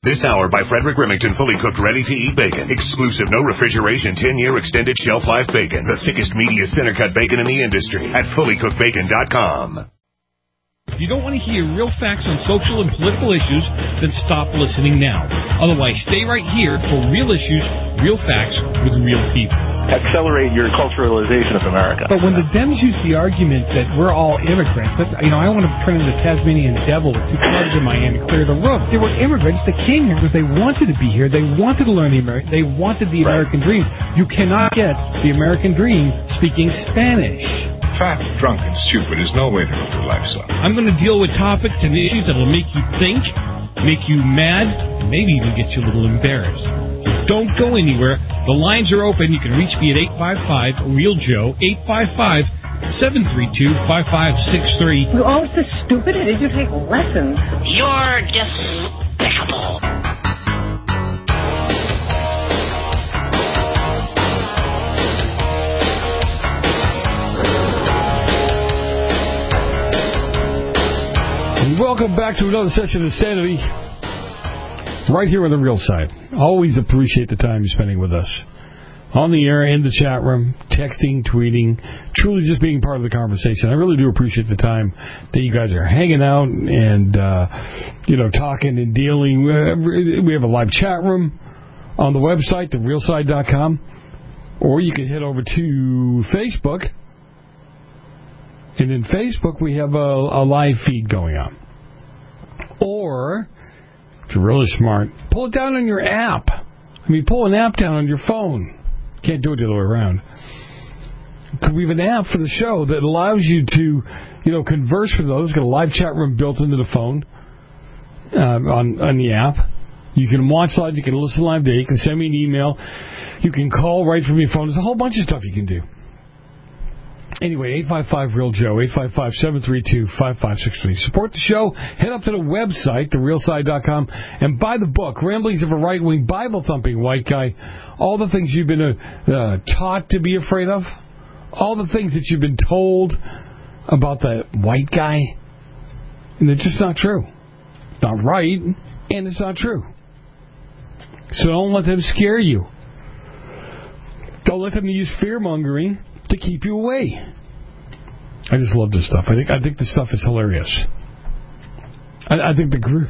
This hour by Frederick Remington, fully cooked, ready-to-eat bacon. Exclusive, no refrigeration, 10-year extended shelf life bacon. The thickest, meatiest center-cut bacon in the industry at fullycookedbacon.com. If you don't want to hear real facts on social and political issues, then stop listening now. Otherwise, stay right here for real issues, real facts with real people. Accelerate your culturalization of America. But when the Dems use the argument that we're all immigrants, I want to turn into the Tasmanian devil with two clubs in my hand and clear the room. They were immigrants that came here because they wanted to be here. They wanted to learn they wanted the American dream. You cannot get the American dream speaking Spanish. Fat, drunk, and stupid is no way to live your life, son. I'm going to deal with topics and issues that will make you think, make you mad, and maybe even get you a little embarrassed. Don't go anywhere. The lines are open. You can reach me at 855-REAL-JOE, 855-732-5563. You're all so stupid. Did you take lessons? You're despicable. Welcome back to another session of Sanity, right here on the Real Side. Always appreciate the time you're spending with us. On the air, in the chat room, texting, tweeting, truly just being part of the conversation. I really do appreciate the time that you guys are hanging out and, talking and dealing. We have a live chat room on the website, therealside.com, or you can head over to Facebook. And in Facebook, we have a live feed going on. Or, if you're really smart, pull it down on your app. Pull an app down on your phone. Can't do it the other way around. Because we have an app for the show that allows you to, converse with others. It's got a live chat room built into the phone on the app. You can watch live. You can listen live there. You can send me an email. You can call right from your phone. There's a whole bunch of stuff you can do. Anyway, 855-REAL-JOE, 855-732-5563. Support the show. Head up to the website, therealside.com, and buy the book, Ramblings of a Right-Wing Bible-Thumping White Guy. All the things you've been taught to be afraid of. All the things that you've been told about the white guy. And they're just not true. It's not right, and it's not true. So don't let them scare you. Don't let them use fear-mongering to keep you away. I just love this stuff. I think this stuff is hilarious. I think the group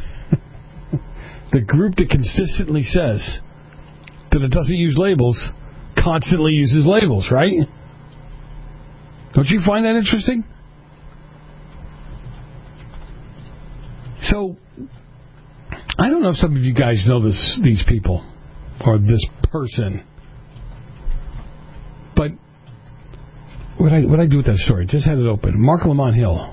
that consistently says that it doesn't use labels constantly uses labels, right? Don't you find that interesting? So, I don't know if some of you guys know these people or this person, but what I do with that story? Just had it open. Mark Lamont Hill.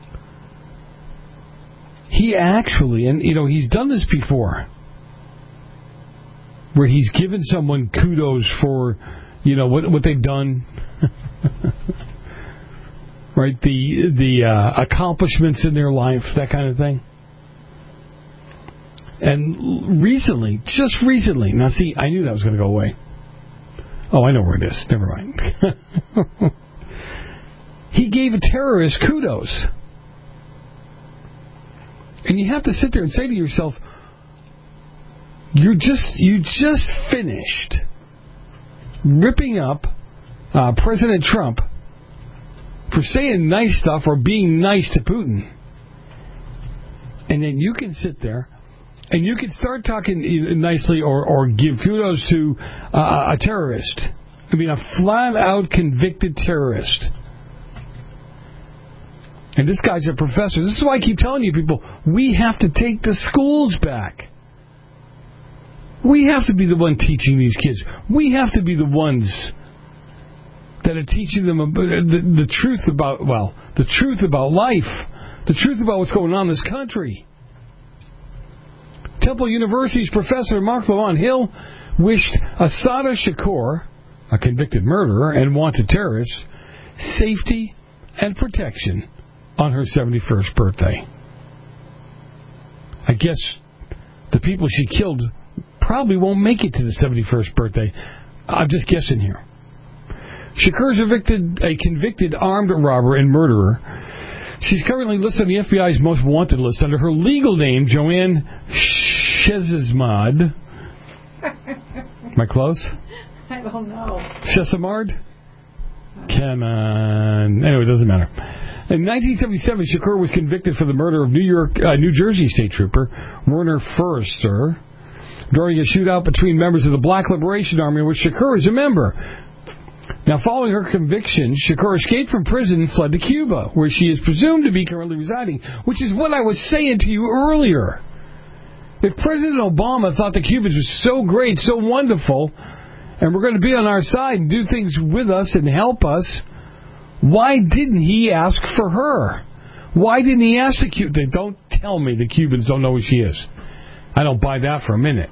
He actually, and he's done this before, where he's given someone kudos for, what they've done, right? The accomplishments in their life, that kind of thing. And just recently, now see, I knew that was going to go away. Oh, I know where it is. Never mind. He gave a terrorist kudos. And you have to sit there and say to yourself, you just finished ripping up President Trump for saying nice stuff or being nice to Putin. And then you can sit there and you can start talking nicely or give kudos to a terrorist. A flat-out convicted terrorist. And this guy's a professor. This is why I keep telling you people, we have to take the schools back. We have to be the one teaching these kids. We have to be the ones that are teaching them the truth about life, the truth about what's going on in this country. Temple University's Professor Mark Lamont Hill wished Assata Shakur, a convicted murderer and wanted terrorist, safety and protection on her 71st birthday. I guess the people she killed probably won't make it to the 71st birthday. I'm just guessing here. Shakur's a convicted armed robber and murderer. She's currently listed on the FBI's most wanted list under her legal name, Joanne Shezismad. Am I close? I don't know. Shezimard? Come on. Anyway, it doesn't matter. In 1977, Shakur was convicted for the murder of New Jersey State Trooper Werner Forrester during a shootout between members of the Black Liberation Army, in which Shakur is a member. Now, following her conviction, Shakur escaped from prison and fled to Cuba, where she is presumed to be currently residing, which is what I was saying to you earlier. If President Obama thought the Cubans were so great, so wonderful, and were going to be on our side and do things with us and help us, why didn't he ask for her? Why didn't he ask the Cubans? Don't tell me the Cubans don't know who she is. I don't buy that for a minute.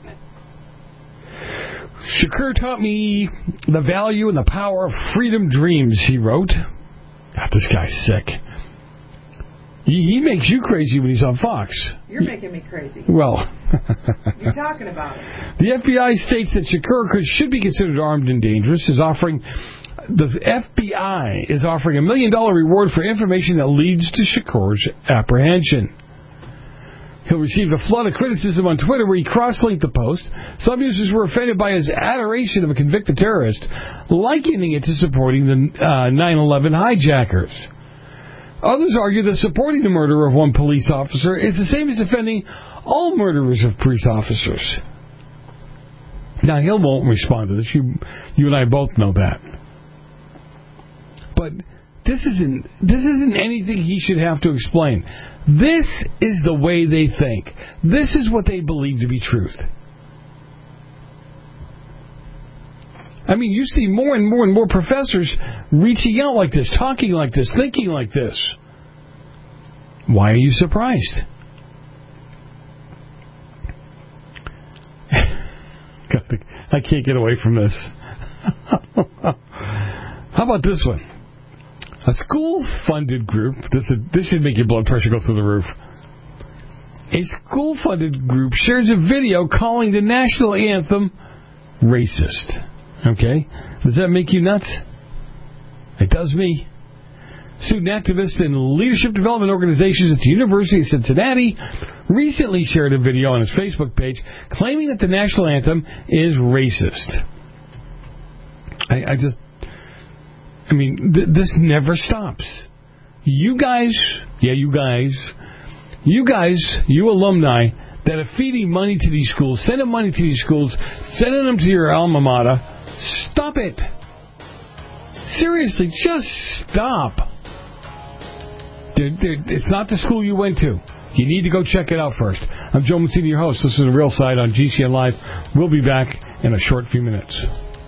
Shakur taught me the value and the power of freedom dreams, he wrote. God, this guy's sick. He makes you crazy when he's on Fox. You're making me crazy. Well. You're talking about it. The FBI states that Shakur should be considered armed and dangerous. The FBI is offering $1 million reward for information that leads to Shakur's apprehension. He'll receive a flood of criticism on Twitter where he cross-linked the post. Some users were offended by his adoration of a convicted terrorist, likening it to supporting the 9/11 hijackers. Others argue that supporting the murder of one police officer is the same as defending all murderers of police officers. Now, Hill won't respond to this. You and I both know that. But this isn't anything he should have to explain. This is the way they think. This is what they believe to be truth. I mean, you see more and more and more professors reaching out like this, talking like this, thinking like this. Why are you surprised? I can't get away from this. How about this one? A school-funded group, this should make your blood pressure go through the roof. A school-funded group shares a video calling the national anthem racist. Okay? Does that make you nuts? It does me. Student activists and leadership development organizations at the University of Cincinnati recently shared a video on its Facebook page claiming that the national anthem is racist. This never stops. You alumni that are feeding money to these schools, sending money to these schools, sending them to your alma mater, stop it. Seriously, just stop. It's not the school you went to. You need to go check it out first. I'm Joe Mancini, your host. This is The Real Side on GCN Live. We'll be back in a short few minutes.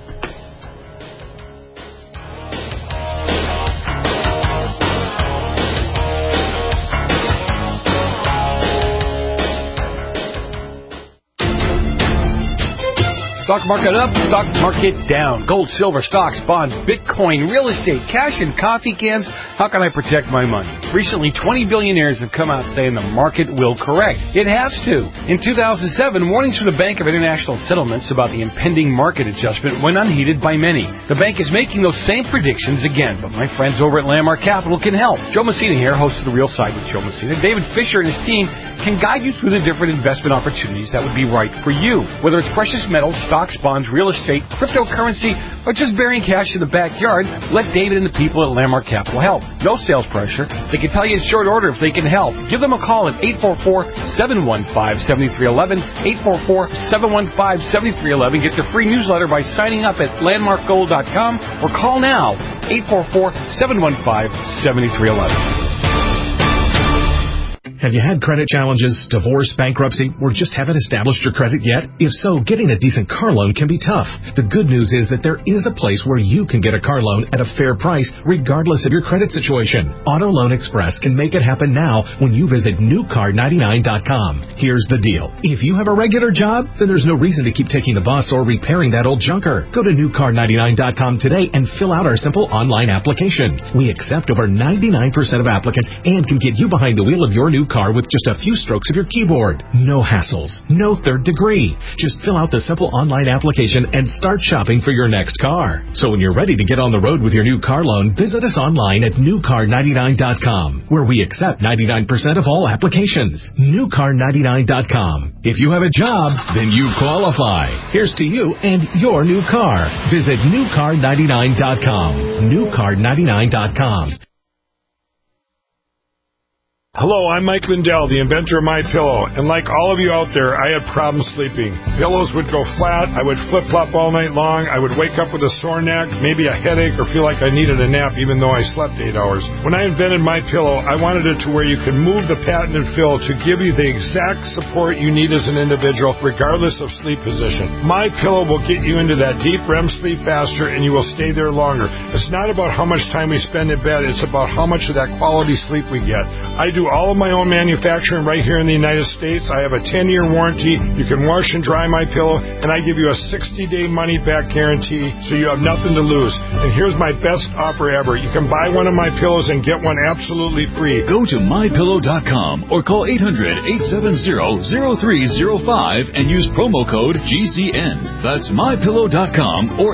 Stock market up, stock market down. Gold, silver, stocks, bonds, Bitcoin, real estate, cash, and coffee cans. How can I protect my money? Recently, 20 billionaires have come out saying the market will correct. It has to. In 2007, warnings from the Bank of International Settlements about the impending market adjustment went unheeded by many. The bank is making those same predictions again, but my friends over at Landmark Capital can help. Joe Messina here, host of The Real Side with Joe Messina. David Fisher and his team can guide you through the different investment opportunities that would be right for you. Whether it's precious metals, stocks, bonds, real estate, cryptocurrency, or just burying cash in the backyard, let David and the people at Landmark Capital help. No sales pressure. They can tell you in short order if they can help. Give them a call at 844-715-7311, 844-715-7311. Get their free newsletter by signing up at landmarkgold.com or call now, 844-715-7311. Have you had credit challenges, divorce, bankruptcy, or just haven't established your credit yet? If so, getting a decent car loan can be tough. The good news is that there is a place where you can get a car loan at a fair price, regardless of your credit situation. Auto Loan Express can make it happen now when you visit newcar99.com. Here's the deal. If you have a regular job, then there's no reason to keep taking the bus or repairing that old junker. Go to newcar99.com today and fill out our simple online application. We accept over 99% of applicants and can get you behind the wheel of your new car with just a few strokes of your keyboard. No hassles, no third degree. Just fill out the simple online application and start shopping for your next car. So when you're ready to get on the road with your new car loan, visit us online at newcar99.com, where we accept 99% of all applications. Newcar99.com. If you have a job, then you qualify. Here's to you and your new car. Visit newcar99.com. Newcar99.com. Hello, I'm Mike Lindell, the inventor of MyPillow, and like all of you out there, I had problems sleeping. Pillows would go flat, I would flip-flop all night long, I would wake up with a sore neck, maybe a headache, or feel like I needed a nap even though I slept 8 hours. When I invented MyPillow, I wanted it to where you can move the patented fill to give you the exact support you need as an individual, regardless of sleep position. MyPillow will get you into that deep REM sleep faster, and you will stay there longer. It's not about how much time we spend in bed, it's about how much of that quality sleep we get. I do all of my own manufacturing right here in the United States. I have a 10-year warranty. You can wash and dry my pillow, and I give you a 60-day money-back guarantee, so you have nothing to lose. And here's my best offer ever. You can buy one of my pillows and get one absolutely free. Go to MyPillow.com or call 800-870-0305 and use promo code GCN. That's MyPillow.com or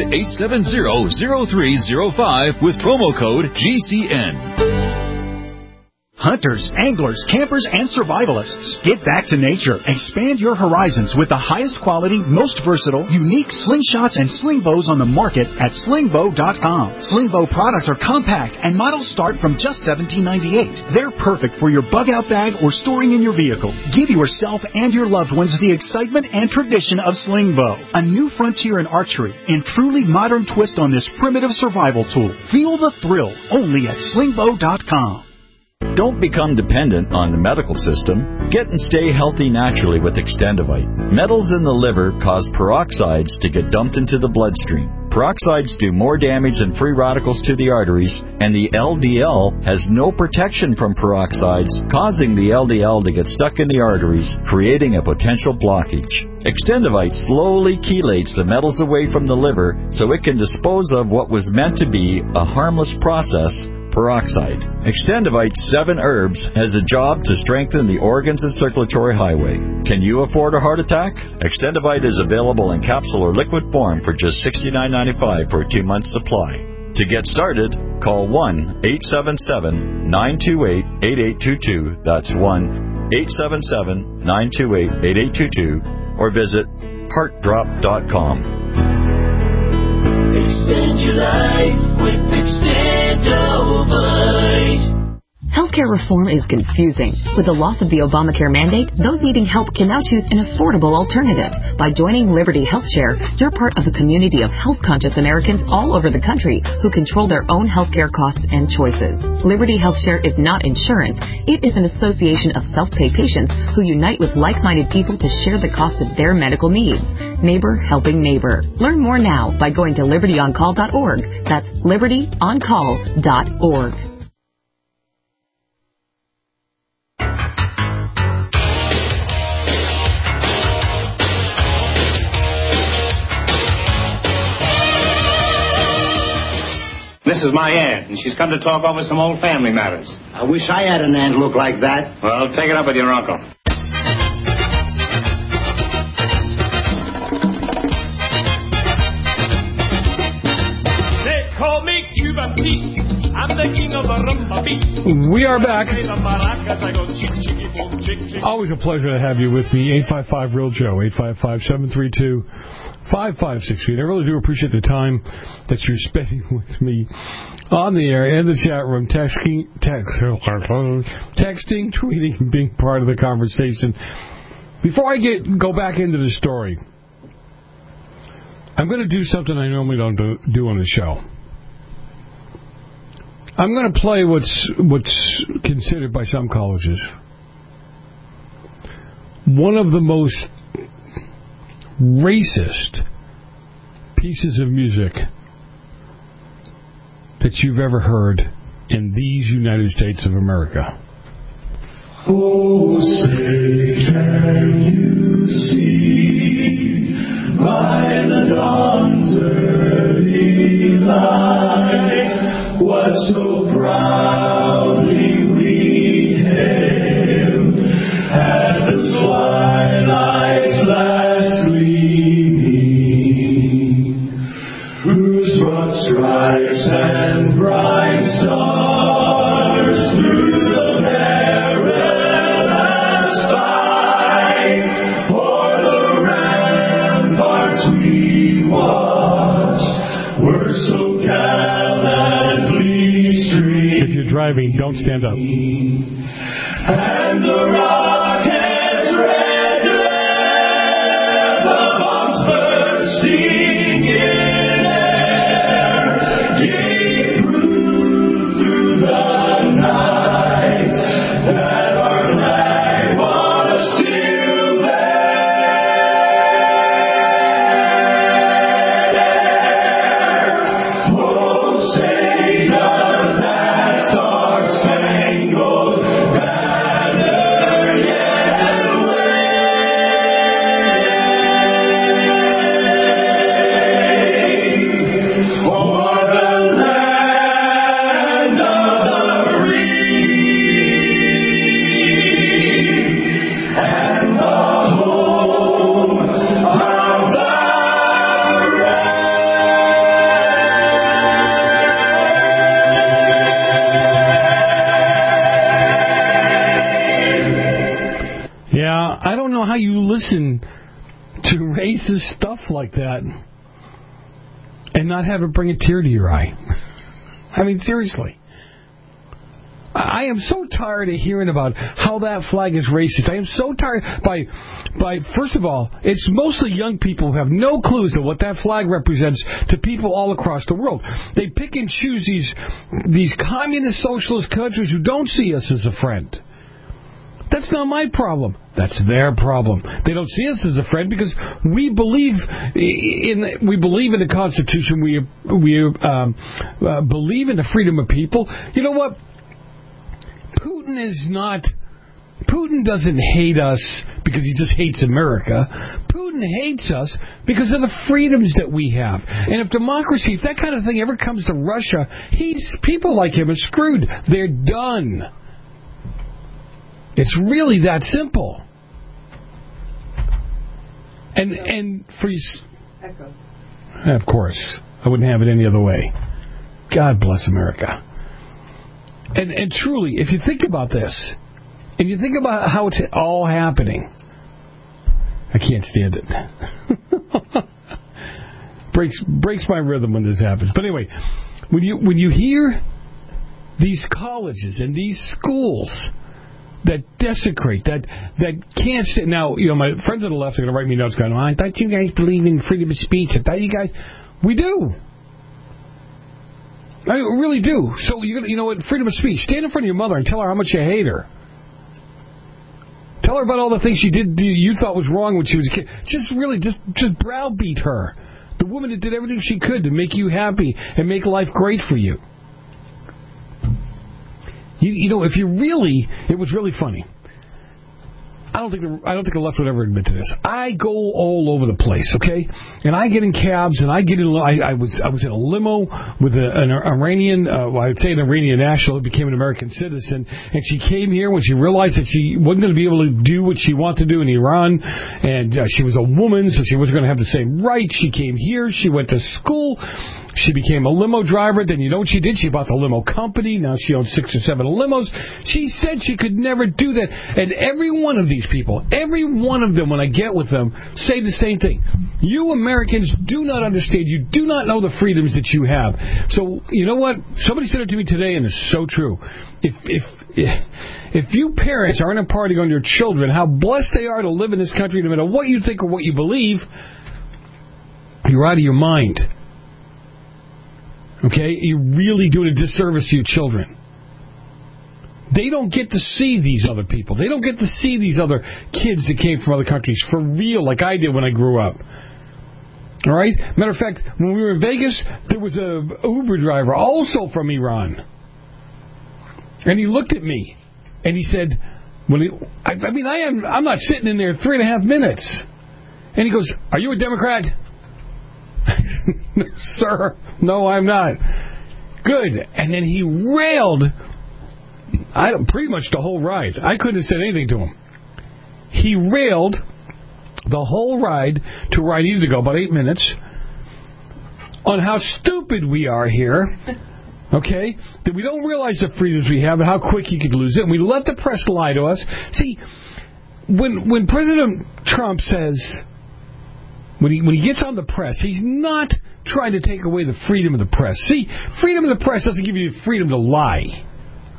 800-870-0305 with promo code GCN. Hunters, anglers, campers, and survivalists, get back to nature. Expand your horizons with the highest quality, most versatile, unique slingshots and sling bows on the market at slingbow.com. Slingbow products are compact and models start from just $17.98. They're perfect for your bug-out bag or storing in your vehicle. Give yourself and your loved ones the excitement and tradition of Slingbow, a new frontier in archery and truly modern twist on this primitive survival tool. Feel the thrill only at slingbow.com. Don't become dependent on the medical system. Get and stay healthy naturally with Extendivite. Metals in the liver cause peroxides to get dumped into the bloodstream. Peroxides do more damage than free radicals to the arteries, and the LDL has no protection from peroxides, causing the LDL to get stuck in the arteries, creating a potential blockage. Extendivite slowly chelates the metals away from the liver so it can dispose of what was meant to be a harmless process, peroxide. Extendivite 7 herbs has a job to strengthen the organs and circulatory highway. Can you afford a heart attack? Extendivite is available in capsule or liquid form for just $69.95 for a 2-month supply. To get started, call 1-877-928-8822. That's 1-877-928-8822. Or visit heartdrop.com. Extend your life with Extendivite. Healthcare reform is confusing. With the loss of the Obamacare mandate, those needing help can now choose an affordable alternative. By joining Liberty HealthShare, you're part of a community of health-conscious Americans all over the country who control their own healthcare costs and choices. Liberty HealthShare is not insurance. It is an association of self-pay patients who unite with like-minded people to share the cost of their medical needs. Neighbor helping neighbor. Learn more now by going to libertyoncall.org. That's libertyoncall.org. This is my aunt, and she's come to talk over some old family matters. I wish I had an aunt look like that. Well, take it up with your uncle. They call me Cuban Pete. I'm the king of the rumba beat. We are back. Always a pleasure to have you with me. 855-REAL-JOE, 855-732-5568. I really do appreciate the time that you're spending with me on the air and the chat room, texting, tweeting, being part of the conversation. Before I go back into the story, I'm going to do something I normally don't do on the show. I'm going to play what's considered by some colleges one of the most racist pieces of music that you've ever heard in these United States of America. Oh, say, can you see by the dawn's early light what so proudly we hailed? driving, don't stand up. And the rockets red glare, the bombs bursting in air, gave proof through the night that our flag was still there. Oh, say does that star-spangled banner yet wave o'er the land of the free and the home of the Yeah, I don't know how you listen to racist stuff like that and not have it bring a tear to your eye. I mean, seriously. I am so tired of hearing about how that flag is racist. I am so tired by first of all, it's mostly young people who have no clues of what that flag represents to people all across the world. They pick and choose these communist socialist countries who don't see us as a friend. That's not my problem. That's their problem. They don't see us as a friend because we believe in the Constitution. We believe in the freedom of people. You know what? Putin doesn't hate us because he just hates America. Putin hates us because of the freedoms that we have. And if democracy, if that kind of thing ever comes to Russia, people like him are screwed. They're done. It's really that simple. And for you, Echo. of course, I wouldn't have it any other way. God bless America. And truly, if you think about this, and you think about how it's all happening, I can't stand it. breaks my rhythm when this happens. But anyway, when you hear these colleges and these schools that desecrate, that can't sit. Now, you know, my friends on the left are going to write me notes going, I thought you guys believe in freedom of speech. I thought you guys... We do. I really do. So, you know what? Freedom of speech. Stand in front of your mother and tell her how much you hate her. Tell her about all the things she did you thought was wrong when she was a kid. Just browbeat her. The woman that did everything she could to make you happy and make life great for you. You know, it was really funny. I don't think the left would ever admit to this. I go all over the place, okay? And I get in cabs, and I get in. I was in a limo with an Iranian. I'd say an Iranian national who became an American citizen, and she came here when she realized that she wasn't going to be able to do what she wanted to do in Iran, and she was a woman, so she wasn't going to have the same rights. She came here. She went to school. She became a limo driver. Then you know what she did? She bought the limo company. Now she owns 6 or 7 limos. She said she could never do that. And every one of these people, every one of them, when I get with them, say the same thing. You Americans do not understand. You do not know the freedoms that you have. So, you know what? Somebody said it to me today, and it's so true. If you parents aren't imparting on your children how blessed they are to live in this country, no matter what you think or what you believe, you're out of your mind. Okay? You're really doing a disservice to your children. They don't get to see these other people. They don't get to see these other kids that came from other countries for real, like I did when I grew up. All right? Matter of fact, when we were in Vegas, there was a Uber driver, also from Iran. And he looked at me, and he said, I'm not sitting in there 3.5 minutes. And he goes, "Are you a Democrat?" "Sir, no, I'm not." "Good." And then he railed pretty much the whole ride. I couldn't have said anything to him. He railed the whole ride to where I needed to go, about 8 minutes, on how stupid we are here, okay? That we don't realize the freedoms we have and how quick you could lose it. And we let the press lie to us. See, when President Trump says, when he gets on the press, he's not trying to take away the freedom of the press. See, freedom of the press doesn't give you the freedom to lie.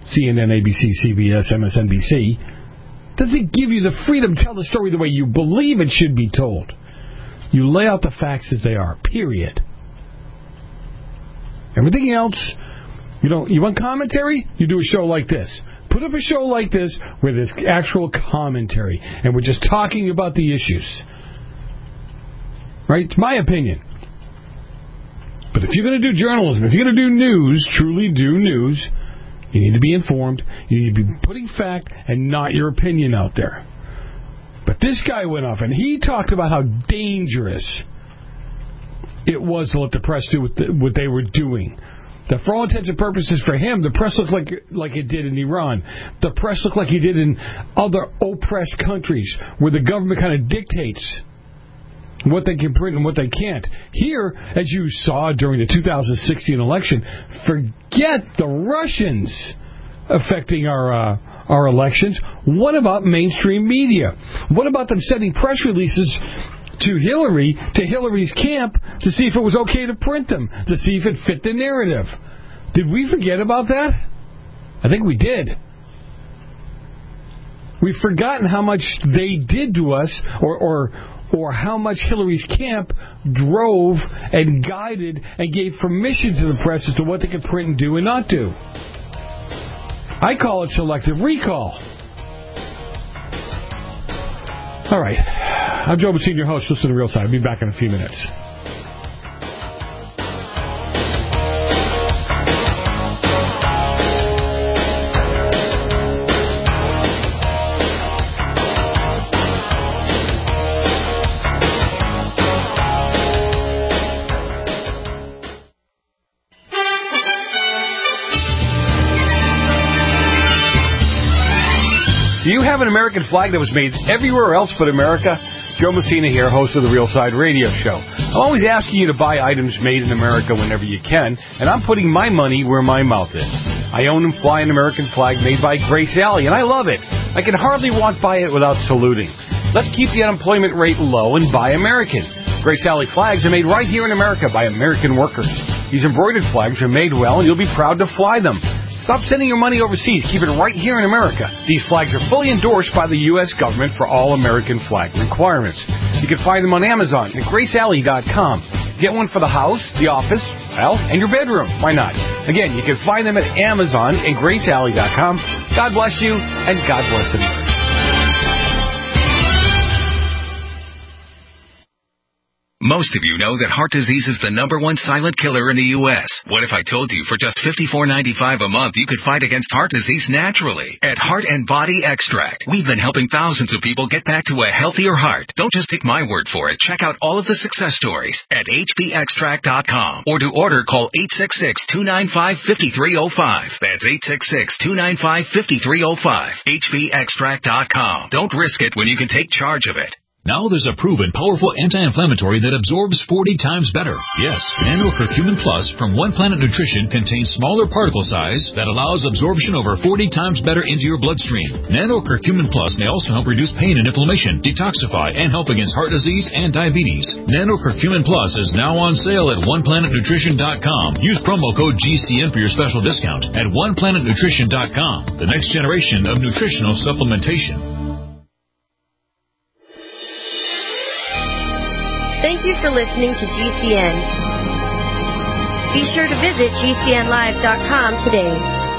CNN, ABC, CBS, MSNBC, doesn't give you the freedom to tell the story the way you believe it should be told. You lay out the facts as they are, period. Everything else, you want commentary? You do a show like this. Put up a show like this where there's actual commentary, and we're just talking about the issues. Right? It's my opinion. But if you're going to do journalism, if you're going to do news, truly do news, you need to be informed. You need to be putting fact and not your opinion out there. But this guy went off, and he talked about how dangerous it was to let the press do what they were doing. That for all intents and purposes for him, the press looked like it did in Iran. The press looked like it did in other oppressed countries where the government kind of dictates what they can print and what they can't. Here, as you saw during the 2016 election, forget the Russians affecting our elections. What about mainstream media? What about them sending press releases to Hillary's camp, to see if it was okay to print them, to see if it fit the narrative? Did we forget about that? I think we did. We've forgotten how much they did to us, or how much Hillary's camp drove and guided and gave permission to the press as to what they could print and do and not do. I call it selective recall. All right. I'm Joe Messina, your host. Listen to The Real Side. I'll be back in a few minutes. Do you have an American flag that was made everywhere else but America? Joe Messina here, host of the Real Side Radio Show. I'm always asking you to buy items made in America whenever you can, and I'm putting my money where my mouth is. I own and fly an American flag made by Grace Alley, and I love it. I can hardly walk by it without saluting. Let's keep the unemployment rate low and buy American. Grace Alley flags are made right here in America by American workers. These embroidered flags are made well, and you'll be proud to fly them. Stop sending your money overseas. Keep it right here in America. These flags are fully endorsed by the U.S. government for all American flag requirements. You can find them on Amazon at GraceAlley.com. Get one for the house, the office, and your bedroom. Why not? Again, you can find them at Amazon and GraceAlley.com. God bless you, and God bless America. Most of you know that heart disease is the #1 silent killer in the U.S. What if I told you for just $54.95 a month you could fight against heart disease naturally? At Heart and Body Extract, we've been helping thousands of people get back to a healthier heart. Don't just take my word for it. Check out all of the success stories at hbextract.com. Or to order, call 866-295-5305. That's 866-295-5305. hbextract.com. Don't risk it when you can take charge of it. Now there's a proven, powerful anti-inflammatory that absorbs 40 times better. Yes, Nano-Curcumin Plus from One Planet Nutrition contains smaller particle size that allows absorption over 40 times better into your bloodstream. Nano-Curcumin Plus may also help reduce pain and inflammation, detoxify, and help against heart disease and diabetes. Nano-Curcumin Plus is now on sale at OnePlanetNutrition.com. Use promo code GCN for your special discount at OnePlanetNutrition.com. The next generation of nutritional supplementation. Thank you for listening to GCN. Be sure to visit GCNlive.com today.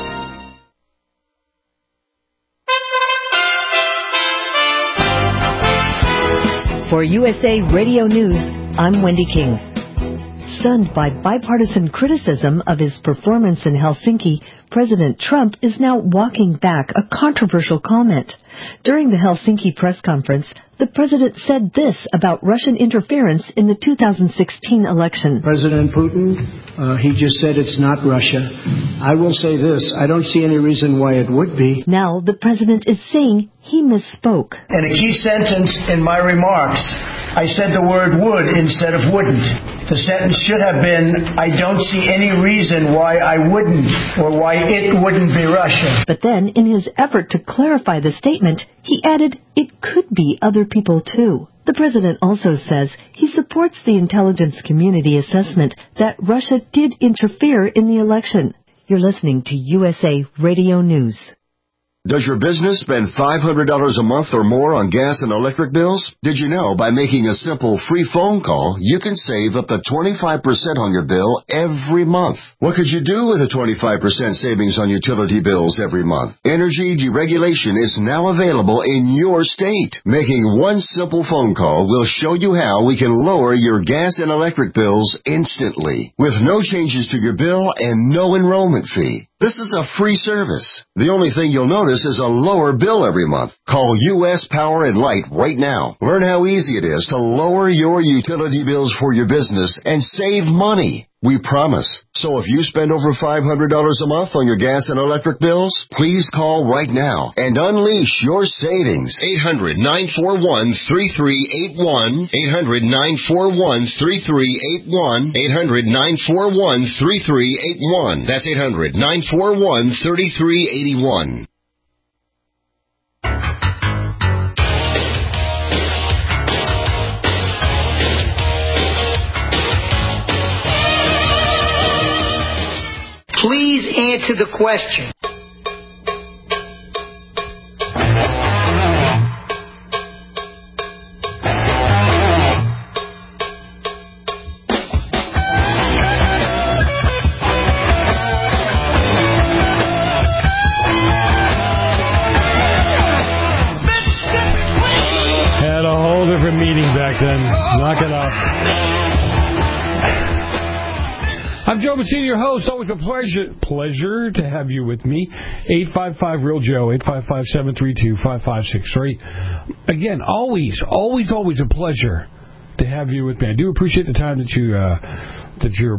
For USA Radio News, I'm Wendy King. Stunned by bipartisan criticism of his performance in Helsinki, President Trump is now walking back a controversial comment. During the Helsinki press conference, the president said this about Russian interference in the 2016 election. President Putin, he just said it's not Russia. I will say this, I don't see any reason why it would be. Now the president is saying he misspoke. In a key sentence in my remarks, I said the word would instead of wouldn't. The sentence should have been, I don't see any reason why I wouldn't or why it wouldn't be Russia. But then, in his effort to clarify the statement, he added it could be other people too. The president also says he supports the intelligence community assessment that Russia did interfere in the election. You're listening to USA Radio News. Does your business spend $500 a month or more on gas and electric bills? Did you know by making a simple free phone call, you can save up to 25% on your bill every month? What could you do with a 25% savings on utility bills every month? Energy deregulation is now available in your state. Making one simple phone call will show you how we can lower your gas and electric bills instantly, with no changes to your bill and no enrollment fee. This is a free service. The only thing you'll notice is a lower bill every month. Call U.S. Power and Light right now. Learn how easy it is to lower your utility bills for your business and save money. We promise. So if you spend over $500 a month on your gas and electric bills, please call right now and unleash your savings. 800-941-3381. 800-941-3381. 800-941-3381. That's 800-941-3381. Please answer the question. Had a whole different meeting back then. Knock it off. I'm Joe Massini, your host. Always a pleasure to have you with me. 855-REAL-JOE, 855-732-5563. Again, always a pleasure to have you with me. I do appreciate the time that you're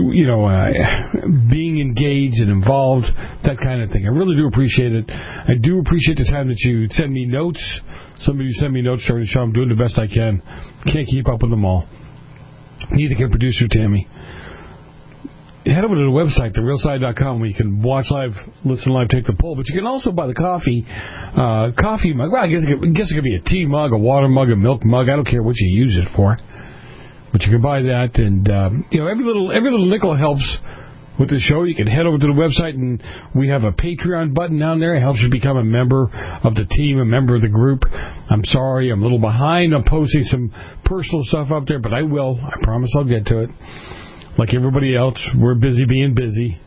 being engaged and involved, that kind of thing. I really do appreciate it. I do appreciate the time that you send me notes. Some of you send me notes during the show. I'm doing the best I can. Can't keep up with them all. Neither can producer Tammy. Head over to the website, therealside.com, where you can watch live, listen live, take the poll. But you can also buy the coffee mug. Well, I guess it could be a tea mug, a water mug, a milk mug. I don't care what you use it for. But you can buy that, and every little nickel helps with the show. You can head over to the website, and we have a Patreon button down there. It helps you become a member of the team, a member of the group. I'm sorry, I'm a little behind. I'm posting some personal stuff up there, but I will. I promise I'll get to it. Like everybody else, we're busy being busy.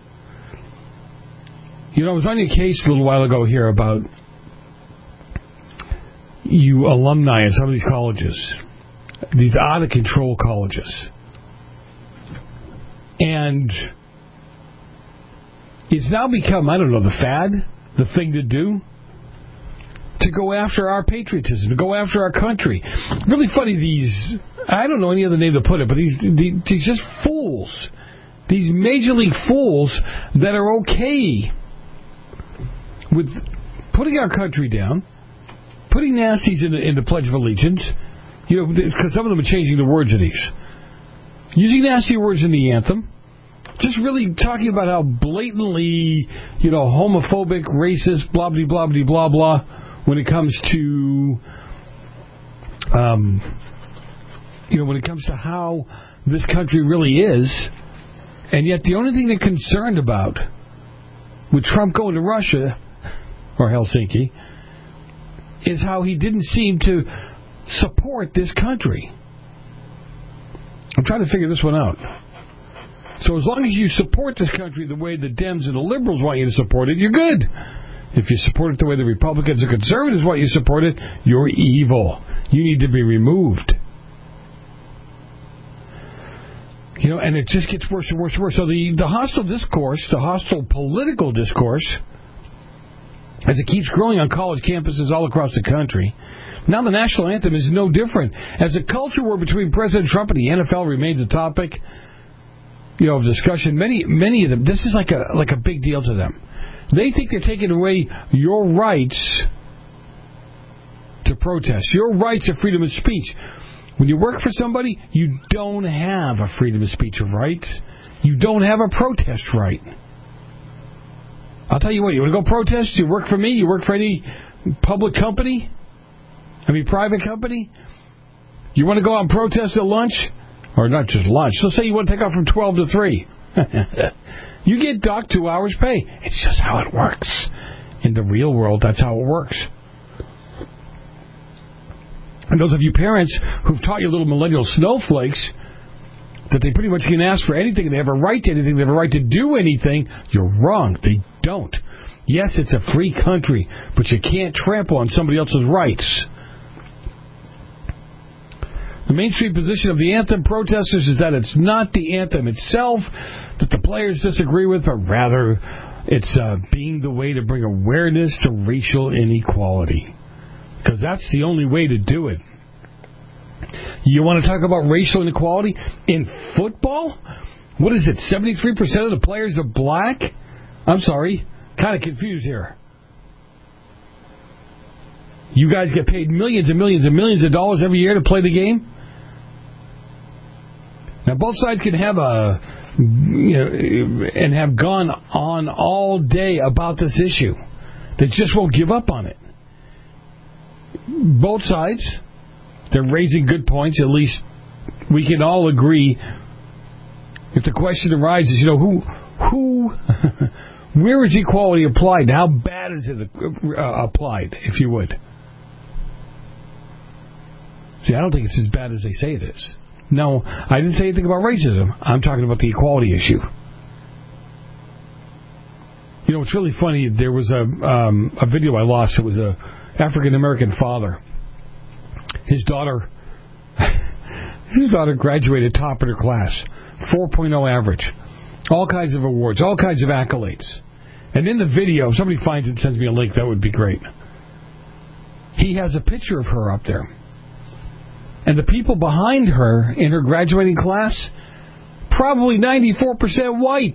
I was on your case a little while ago here about you alumni at some of these colleges, these out-of-control colleges. And it's now become, the fad, the thing to do, to go after our patriotism, to go after our country. Really funny, I don't know any other name to put it, but these just fools, these major league fools that are okay with putting our country down, putting nasties in the Pledge of Allegiance, because some of them are changing the words of these, using nasty words in the anthem, just really talking about how blatantly, homophobic, racist, blah, blah, blah, blah, blah, blah, when it comes to, when it comes to how this country really is. And yet the only thing they're concerned about with Trump going to Russia, or Helsinki, is how he didn't seem to support this country. I'm trying to figure this one out. So as long as you support this country the way the Dems and the liberals want you to support it, you're good. If you support it the way the Republicans and conservatives want you to support it, you're evil. You need to be removed. And it just gets worse and worse and worse. So the hostile discourse, the hostile political discourse, as it keeps growing on college campuses all across the country, now the national anthem is no different. As the culture war between President Trump and the NFL remains a topic, of discussion, many of them, this is like a big deal to them. They think they're taking away your rights to protest, your rights of freedom of speech. When you work for somebody, you don't have a freedom of speech of rights. You don't have a protest right. I'll tell you what, you want to go protest? You work for me? You work for any public company? Private company? You want to go out and protest at lunch? Or not just lunch. Let's say you want to take off from 12 to 3. You get docked 2 hours pay. It's just how it works. In the real world, that's how it works. And those of you parents who've taught your little millennial snowflakes that they pretty much can ask for anything and they have a right to anything, they have a right to do anything, you're wrong. They don't. Yes, it's a free country, but you can't trample on somebody else's rights. The mainstream position of the anthem protesters is that it's not the anthem itself that the players disagree with, but rather it's being the way to bring awareness to racial inequality. Because that's the only way to do it. You want to talk about racial inequality in football? What is it, 73% of the players are black? I'm sorry, kind of confused here. You guys get paid millions and millions and millions of dollars every year to play the game? Now, both sides can have and have gone on all day about this issue. They just won't give up on it. Both sides, they're raising good points. At least we can all agree. If the question arises, where is equality applied? How bad is it applied, if you would? See, I don't think it's as bad as they say it is. No, I didn't say anything about racism. I'm talking about the equality issue. You know, it's really funny. There was a video I lost. It was a African-American father. His daughter graduated top in her class, 4.0 average, all kinds of awards, all kinds of accolades. And in the video, if somebody finds it and sends me a link, that would be great. He has a picture of her up there. And the people behind her in her graduating class, probably 94% white.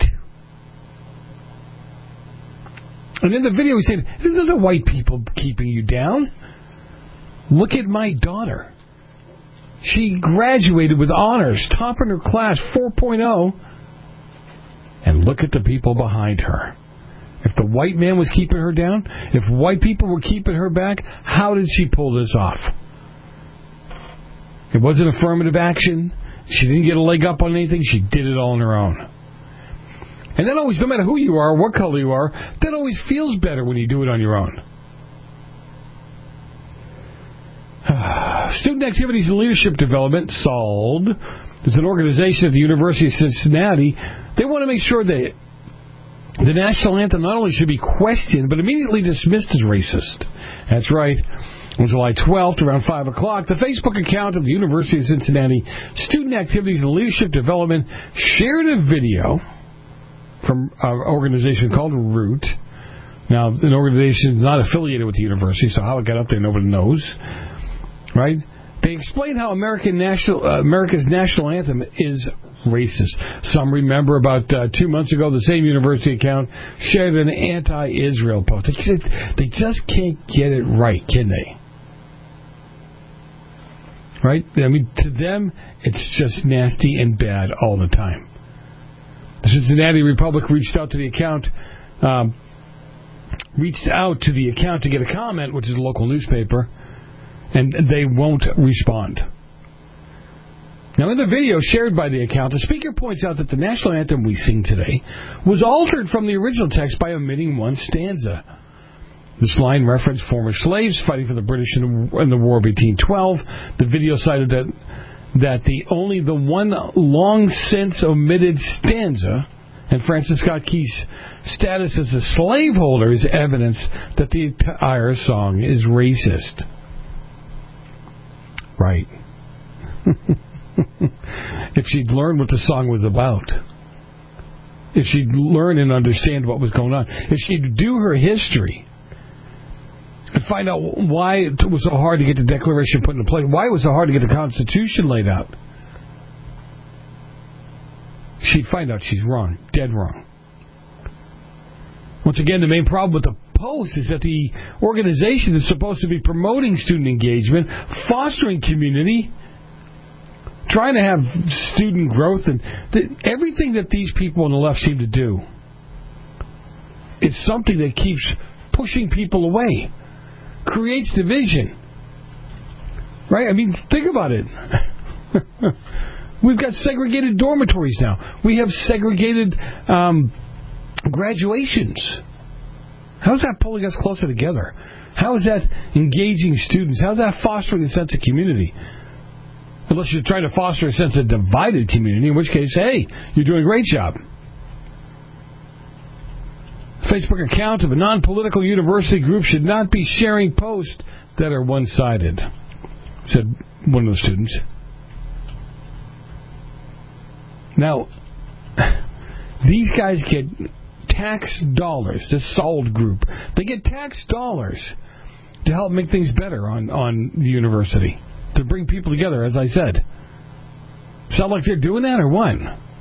And in the video, he said, "These are the white people keeping you down. Look at my daughter. She graduated with honors, top in her class, 4.0. And look at the people behind her. If the white man was keeping her down, if white people were keeping her back, how did she pull this off? It wasn't affirmative action. She didn't get a leg up on anything. She did it all on her own. And that always, no matter who you are, what color you are, that always feels better when you do it on your own. Student Activities and Leadership Development, SALD, is an organization at the University of Cincinnati. They want to make sure that the national anthem not only should be questioned, but immediately dismissed as racist. That's right. On July 12th, around 5 o'clock, the Facebook account of the University of Cincinnati Student Activities and Leadership Development shared a video from an organization called Root. Now, an organization is not affiliated with the university, so how it got up there, nobody knows. Right? They explain how America's national anthem is racist. Some remember about 2 months ago, the same university account shared an anti-Israel post. They just can't get it right, can they? Right? I mean, to them, it's just nasty and bad all the time. The Cincinnati Republic reached out to the account to get a comment, which is a local newspaper, and they won't respond. Now, in the video shared by the account, the speaker points out that the national anthem we sing today was altered from the original text by omitting one stanza. This line referenced former slaves fighting for the British in the War of 1812. The video cited that only the one long since omitted stanza and Francis Scott Key's status as a slaveholder is evidence that the entire song is racist. Right. If she'd learned what the song was about, if she'd learn and understand what was going on, if she'd do her history and find out why it was so hard to get the Declaration put into place, why it was so hard to get the Constitution laid out, she'd find out she's wrong, dead wrong. Once again, the main problem with the Post is that the organization is supposed to be promoting student engagement, fostering community, trying to have student growth, and everything that these people on the left seem to do is something that keeps pushing people away, creates division. Right? I mean, think about it. We've got segregated dormitories now. We have segregated graduations. How's that pulling us closer together? How is that engaging students? How is that fostering a sense of community? Unless you're trying to foster a sense of divided community, in which case, hey, you're doing a great job. Facebook account of a non-political university group should not be sharing posts that are one-sided, said one of the students. Now, these guys get tax dollars, this SALD group. They get tax dollars to help make things better on the university, to bring people together, as I said. Sound like they're doing that or what?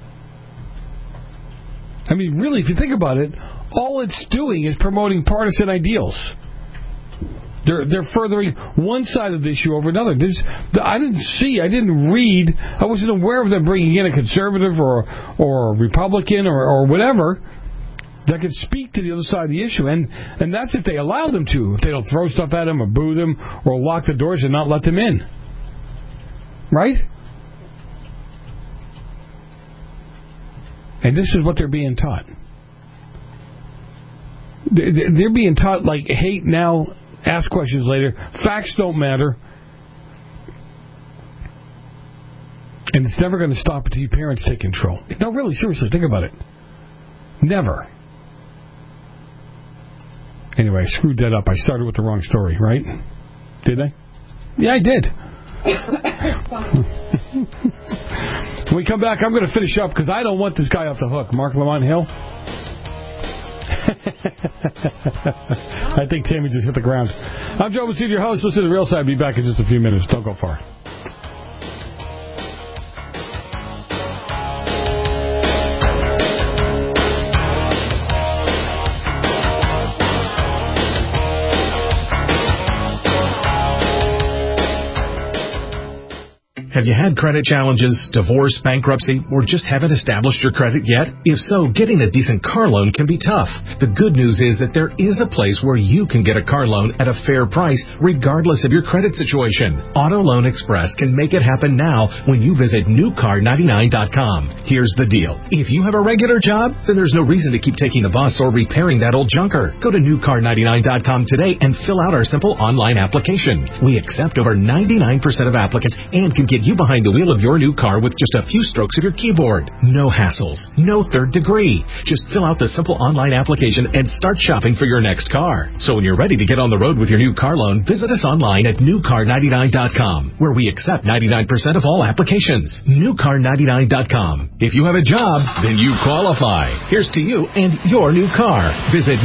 I mean, really, if you think about it, all it's doing is promoting partisan ideals. They're furthering one side of the issue over another. I didn't read, I wasn't aware of them bringing in a conservative or a Republican or whatever that could speak to the other side of the issue. And that's if they allow them to. If they don't throw stuff at them or boo them or lock the doors and not let them in. Right? And this is what they're being taught. They're being taught, like, hate now, ask questions later. Facts don't matter. And it's never going to stop until your parents take control. No, really, seriously, think about it. Never. Anyway, I screwed that up. I started with the wrong story, right? Did I? Yeah, I did. When we come back, I'm going to finish up because I don't want this guy off the hook. Mark Lamont Hill. I think Tammy just hit the ground. I'm Joe Massey, your host. Listen to The Real Side. I'll be back in just a few minutes. Don't go far. Have you had credit challenges, divorce, bankruptcy, or just haven't established your credit yet? If so, getting a decent car loan can be tough. The good news is that there is a place where you can get a car loan at a fair price, regardless of your credit situation. Auto Loan Express can make it happen now when you visit newcar99.com. Here's the deal. If you have a regular job, then there's no reason to keep taking the bus or repairing that old junker. Go to newcar99.com today and fill out our simple online application. We accept over 99% of applicants and can get you behind the wheel of your new car with just a few strokes of your keyboard. No hassles, no third degree. Just fill out the simple online application and start shopping for your next car. So when you're ready to get on the road with your new car loan, visit us online at newcar99.com, where we accept 99% of all applications. Newcar99.com. If you have a job, then you qualify. Here's to you and your new car. Visit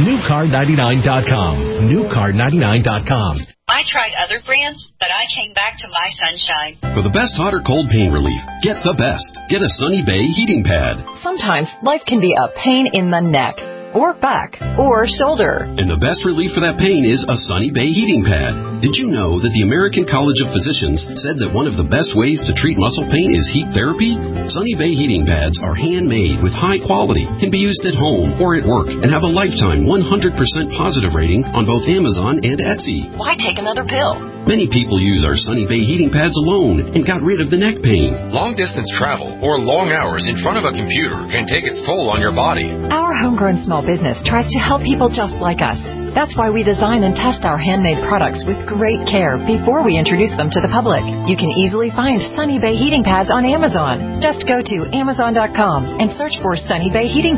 newcar99.com. Newcar99.com. I tried other brands, but I came back to My Sunshine. For the best hot or cold pain relief, get the best. Get a Sunny Bay heating pad. Sometimes life can be a pain in the neck, or back, or shoulder. And the best relief for that pain is a Sunny Bay heating pad. Did you know that the American College of Physicians said that one of the best ways to treat muscle pain is heat therapy? Sunny Bay heating pads are handmade with high quality, can be used at home or at work, and have a lifetime 100% positive rating on both Amazon and Etsy. Why take another pill? Many people use our Sunny Bay heating pads alone and got rid of the neck pain. Long-distance travel or long hours in front of a computer can take its toll on your body. Our homegrown small business tries to help people just like us. That's why we design and test our handmade products with great care before we introduce them to the public. You can easily find Sunny Bay heating pads on Amazon. Just go to Amazon.com and search for Sunny Bay heating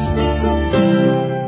pads.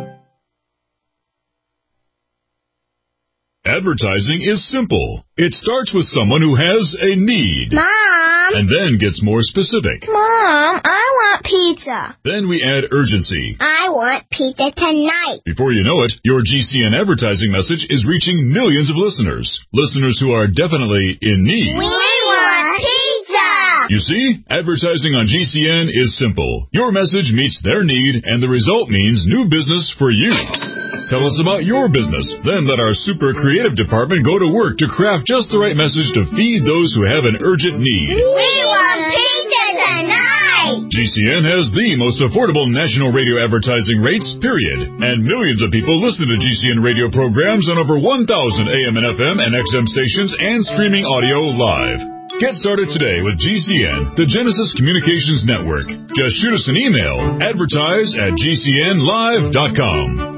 Advertising is simple. It starts with someone who has a need. Mom! And then gets more specific. Mom, I want pizza. Then we add urgency. I want pizza tonight. Before you know it, your GCN advertising message is reaching millions of listeners. Listeners who are definitely in need. We want pizza! You see, advertising on GCN is simple. Your message meets their need, and the result means new business for you. Tell us about your business. Then let our super creative department go to work to craft just the right message to feed those who have an urgent need. We want pizza tonight! GCN has the most affordable national radio advertising rates, period. And millions of people listen to GCN radio programs on over 1,000 AM and FM and XM stations and streaming audio live. Get started today with GCN, the Genesis Communications Network. Just shoot us an email, advertise@gcnlive.com.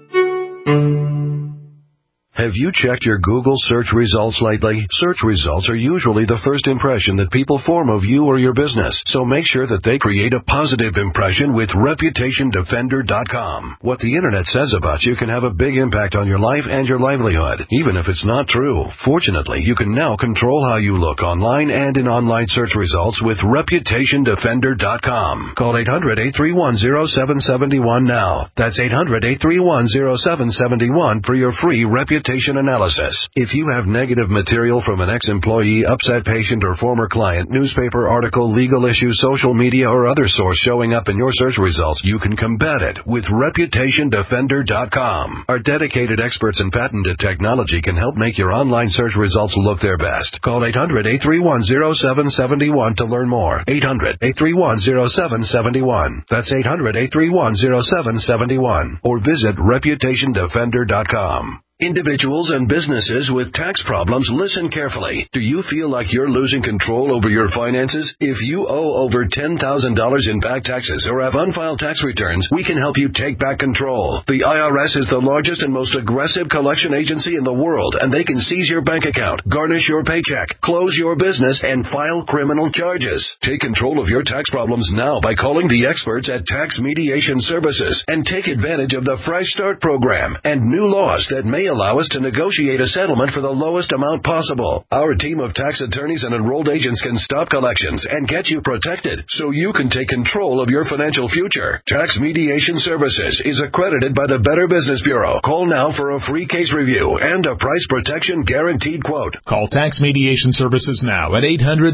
Have you checked your Google search results lately? Search results are usually the first impression that people form of you or your business, so make sure that they create a positive impression with ReputationDefender.com. What the Internet says about you can have a big impact on your life and your livelihood, even if it's not true. Fortunately, you can now control how you look online and in online search results with ReputationDefender.com. Call 800-831-0771 now. That's 800-831-0771 for your free reputation analysis. If you have negative material from an ex-employee, upset patient, or former client, newspaper article, legal issue, social media, or other source showing up in your search results, you can combat it with ReputationDefender.com. Our dedicated experts in patented technology can help make your online search results look their best. Call 800-831-0771 to learn more. 800-831-0771. That's 800-831-0771. Or visit ReputationDefender.com. Individuals and businesses with tax problems, listen carefully. Do you feel like you're losing control over your finances? If you owe over $10,000 in back taxes or have unfiled tax returns, we can help you take back control. The IRS is the largest and most aggressive collection agency in the world, and they can seize your bank account, garnish your paycheck, close your business, and file criminal charges. Take control of your tax problems now by calling the experts at Tax Mediation Services and take advantage of the Fresh Start program and new laws that may allow us to negotiate a settlement for the lowest amount possible. Our team of tax attorneys and enrolled agents can stop collections and get you protected so you can take control of your financial future. Tax Mediation Services is accredited by the Better Business Bureau. Call now for a free case review and a price protection guaranteed quote. Call Tax Mediation Services now at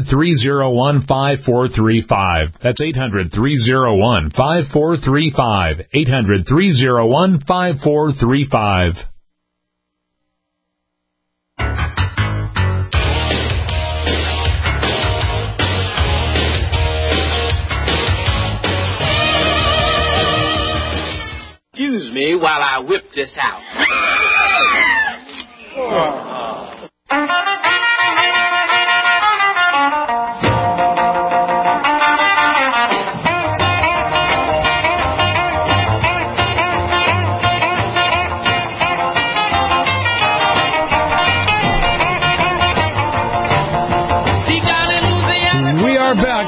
800-301-5435. That's 800-301-5435. 800-301-5435. Excuse me while I whip this out. We are back.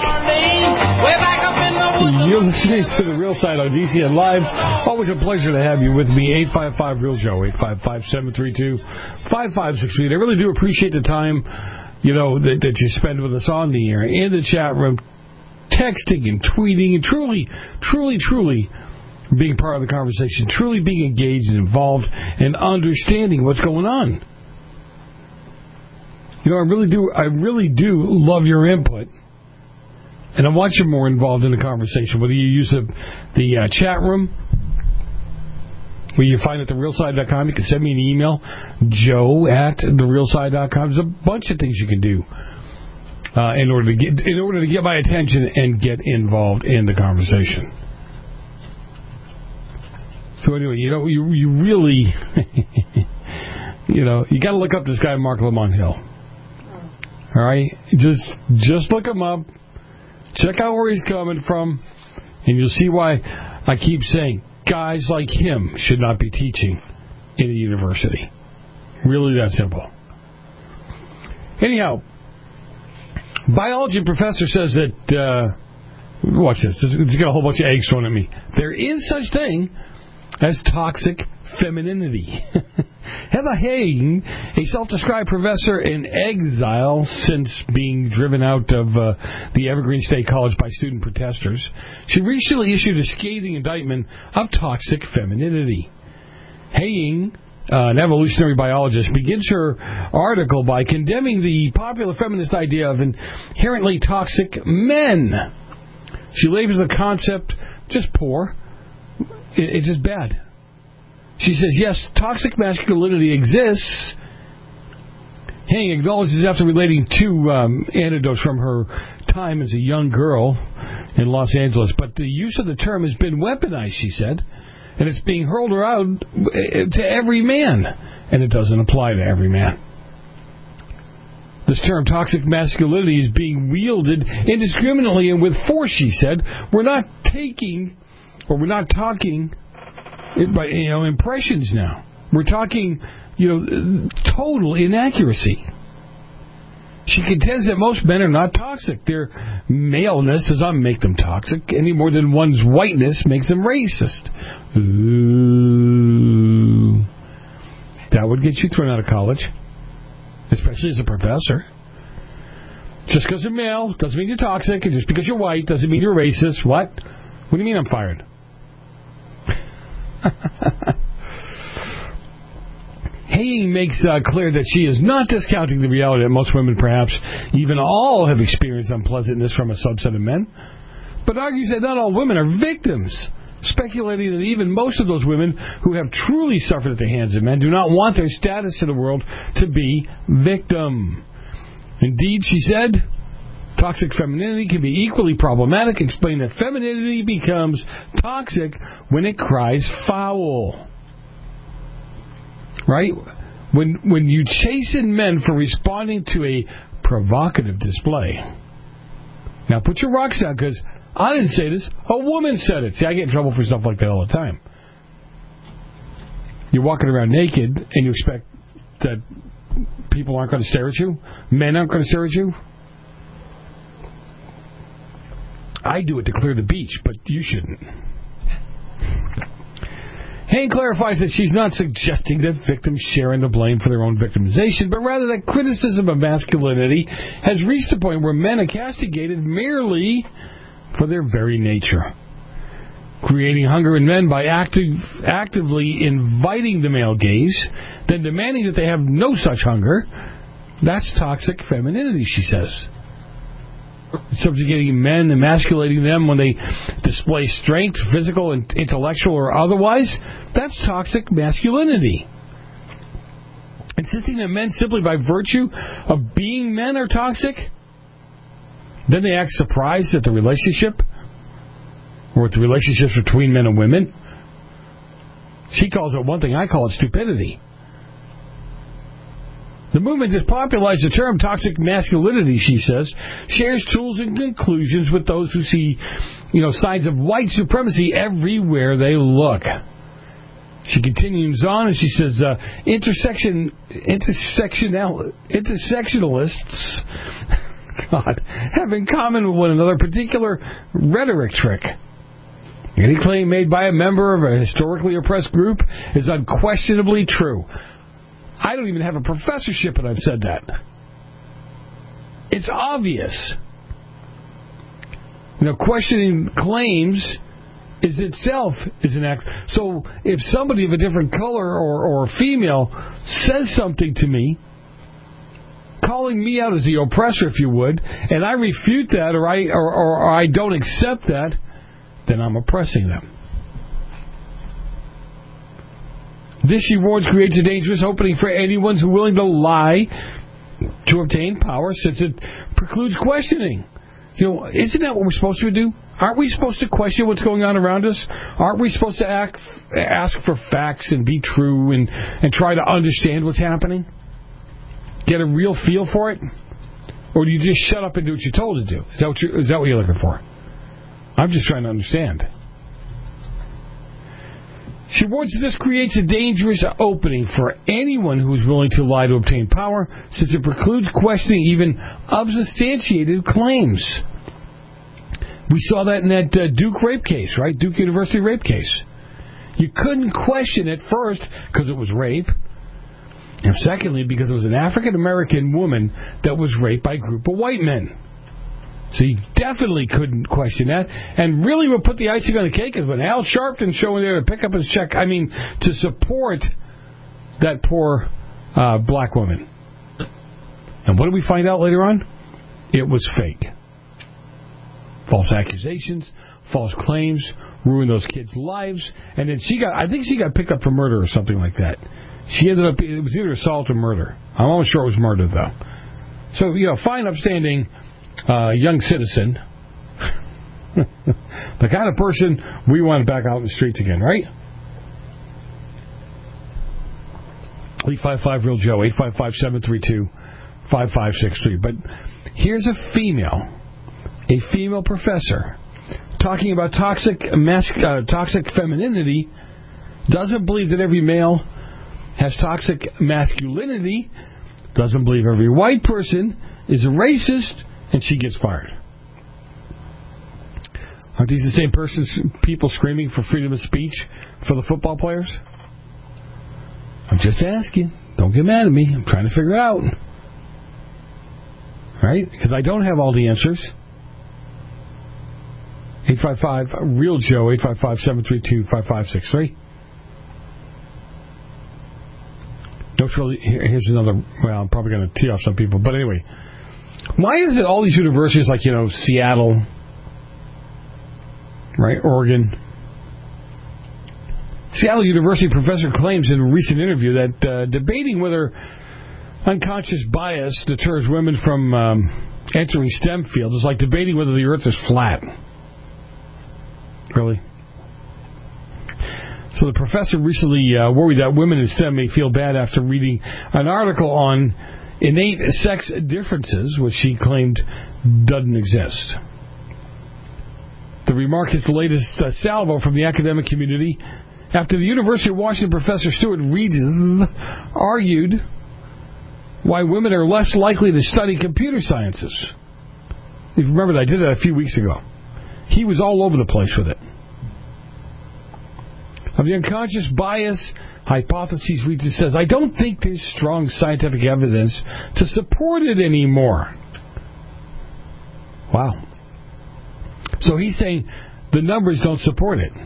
You're listening to The Real Side on GCN Live. Always a pleasure to have you with me. 855-REAL-JOE, 855-732-5563. I really do appreciate the time, that you spend with us on the air, in the chat room, texting and tweeting, and truly being part of the conversation, truly being engaged and involved and understanding what's going on. I really do love your input. And I want you more involved in the conversation, whether you use the chat room, where you find at therealside.com. You can send me an email, joe@therealside.com. There's a bunch of things you can do in order to get my attention and get involved in the conversation. So anyway, you really, you got to look up this guy, Mark Lamont Hill. All right? Just look him up. Check out where he's coming from, and you'll see why I keep saying guys like him should not be teaching in a university. Really that simple. Anyhow, biology professor says that, watch this, it's got a whole bunch of eggs thrown at me. There is such thing as toxic femininity. Heather Hayden, a self-described professor in exile since being driven out of the Evergreen State College by student protesters, she recently issued a scathing indictment of toxic femininity. Hayden, an evolutionary biologist, begins her article by condemning the popular feminist idea of inherently toxic men. She labels the concept just poor. It's just bad. She says, yes, toxic masculinity exists. Haying acknowledges after relating two anecdotes from her time as a young girl in Los Angeles. But the use of the term has been weaponized, she said, and it's being hurled around to every man. And it doesn't apply to every man. This term toxic masculinity is being wielded indiscriminately and with force, she said. We're not talking by impressions now. We're talking, total inaccuracy. She contends that most men are not toxic. Their maleness does not make them toxic any more than one's whiteness makes them racist. Ooh. That would get you thrown out of college, especially as a professor. Just because you're male doesn't mean you're toxic, and just because you're white doesn't mean you're racist. What? What do you mean I'm fired? Haying makes clear that she is not discounting the reality that most women, perhaps even all, have experienced unpleasantness from a subset of men, but argues that not all women are victims, speculating that even most of those women who have truly suffered at the hands of men do not want their status in the world to be victim. Indeed, she said, toxic femininity can be equally problematic, explaining that femininity becomes toxic when it cries foul. Right? When you chasten men for responding to a provocative display. Now put your rocks down, because I didn't say this. A woman said it. See, I get in trouble for stuff like that all the time. You're walking around naked and you expect that people aren't going to stare at you? Men aren't going to stare at you? I do it to clear the beach, but you shouldn't. Hayne clarifies that she's not suggesting that victims share in the blame for their own victimization, but rather that criticism of masculinity has reached a point where men are castigated merely for their very nature. Creating hunger in men by actively inviting the male gaze, then demanding that they have no such hunger, that's toxic femininity, she says. Subjugating men, emasculating them when they display strength, physical, and intellectual or otherwise, that's toxic masculinity. Insisting that men simply by virtue of being men are toxic, then they act surprised at the relationship, or at the relationships between men and women. She calls it one thing, I call it stupidity. The movement that popularized the term toxic masculinity, she says, shares tools and conclusions with those who see, signs of white supremacy everywhere they look. She continues on and she says, intersectionalists have in common with one another a particular rhetoric trick. Any claim made by a member of a historically oppressed group is unquestionably true. I don't even have a professorship and I've said that. It's obvious. Questioning claims is itself an act. So if somebody of a different color or female says something to me, calling me out as the oppressor, if you would, and I refute that or I don't accept that, then I'm oppressing them. This, she warns, creates a dangerous opening for anyone who's willing to lie to obtain power, since it precludes questioning. Isn't that what we're supposed to do? Aren't we supposed to question what's going on around us? Aren't we supposed to ask for facts and be true and try to understand what's happening? Get a real feel for it? Or do you just shut up and do what you're told to do? Is that what you're looking for? I'm just trying to understand. She warns that this creates a dangerous opening for anyone who is willing to lie to obtain power, since it precludes questioning even unsubstantiated claims. We saw that in that Duke rape case, right? Duke University rape case. You couldn't question it first because it was rape, and secondly because it was an African-American woman that was raped by a group of white men. So you definitely couldn't question that. And really what put the icing on the cake is when Al Sharpton showed there to pick up his check, to support that poor black woman. And what did we find out later on? It was fake. False accusations, false claims, ruined those kids' lives. And then I think she got picked up for murder or something like that. She ended up, it was either assault or murder. I'm almost sure it was murder, though. So, fine, upstanding young citizen, the kind of person we want back out in the streets again, right? 855-REAL-JOE, 5563. But here's a female professor talking about toxic femininity, doesn't believe that every male has toxic masculinity, doesn't believe every white person is a racist, and she gets fired. Aren't these the same people screaming for freedom of speech for the football players? I'm just asking. Don't get mad at me. I'm trying to figure it out. Right? Because I don't have all the answers. 855-REAL-JOE, 855-732-5563. Here's another, well, I'm probably going to tee off some people, but anyway. Why is it all these universities like, Seattle, right, Oregon? Seattle University professor claims in a recent interview that debating whether unconscious bias deters women from entering STEM fields is like debating whether the earth is flat. Really? So the professor recently worried that women in STEM may feel bad after reading an article on innate sex differences, which she claimed doesn't exist. The remark is the latest salvo from the academic community after the University of Washington professor Stuart Reed argued why women are less likely to study computer sciences. You remember that I did that a few weeks ago. He was all over the place with it. Of the unconscious bias hypotheses, Reed says, I don't think there's strong scientific evidence to support it anymore. Wow. So he's saying the numbers don't support it.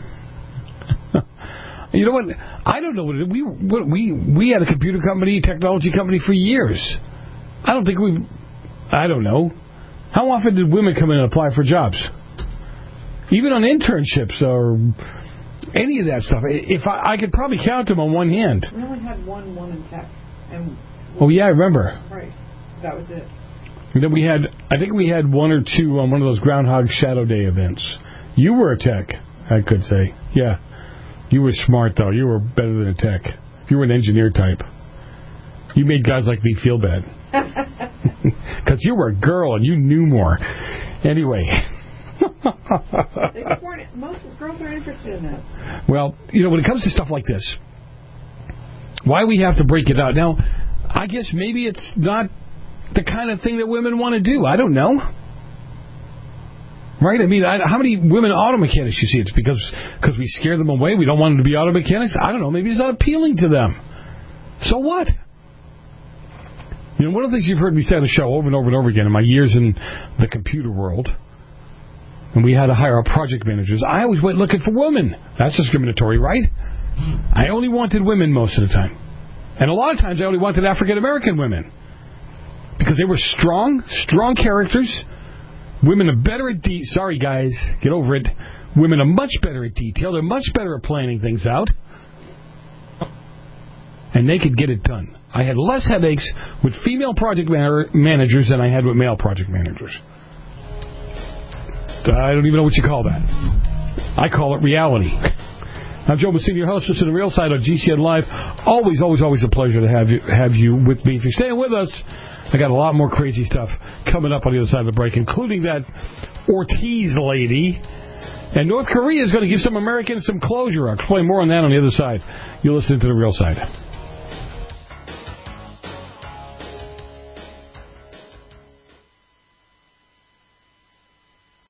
You know what? I don't know what it is. We had a computer company, technology company for years. I don't know. How often did women come in and apply for jobs? Even on internships or any of that stuff. If I could probably count them on one hand. We only had one woman tech. Oh, yeah, I remember. Right. That was it. And then I think we had one or two on one of those Groundhog Shadow Day events. You were a tech, I could say. Yeah. You were smart, though. You were better than a tech. You were an engineer type. You made guys like me feel bad. Because you were a girl and you knew more. Anyway. Most girls are interested in that. Well, when it comes to stuff like this, why we have to break it out. Now, I guess maybe it's not the kind of thing that women want to do. I don't know. Right? I mean, how many women auto mechanics you see? It's because we scare them away. We don't want them to be auto mechanics. I don't know. Maybe it's not appealing to them. So what? One of the things you've heard me say on the show over and over and over again in my years in the computer world, and we had to hire our project managers, I always went looking for women. That's discriminatory, right? I only wanted women most of the time. And a lot of times I only wanted African-American women. Because they were strong characters. Women are better at sorry, guys, get over it. Women are much better at detail. They're much better at planning things out. And they could get it done. I had less headaches with female project managers than I had with male project managers. I don't even know what you call that. I call it reality. I'm Joe Messina, your host. Listen to The Real Side on GCN Live. Always, always, always a pleasure to have you with me. If you're staying with us, I got a lot more crazy stuff coming up on the other side of the break, including that Ortiz lady. And North Korea is going to give some Americans some closure. I'll explain more on that on the other side. You're listening to The Real Side.